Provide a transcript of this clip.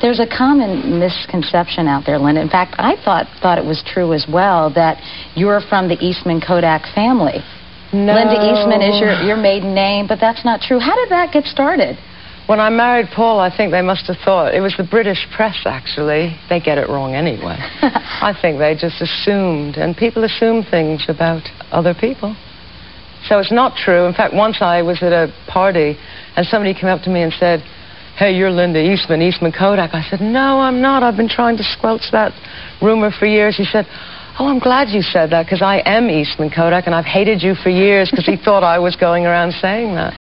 There's a common misconception out there, Linda. In fact, I thought it was true as well, that you're from the Eastman Kodak family. No. Linda Eastman is your maiden name, but that's not true. How did that get started? When I married Paul, I think they must have thought, it was the British press, actually. They get it wrong anyway. I think they just assumed, and people assume things about other people. So it's not true. In fact, once I was at a party, and somebody came up to me and said, "Hey, you're Linda Eastman, Eastman Kodak." I said, "No, I'm not. I've been trying to squelch that rumor for years." He said, "Oh, I'm glad you said that, because I am Eastman Kodak, and I've hated you for years," because he thought I was going around saying that.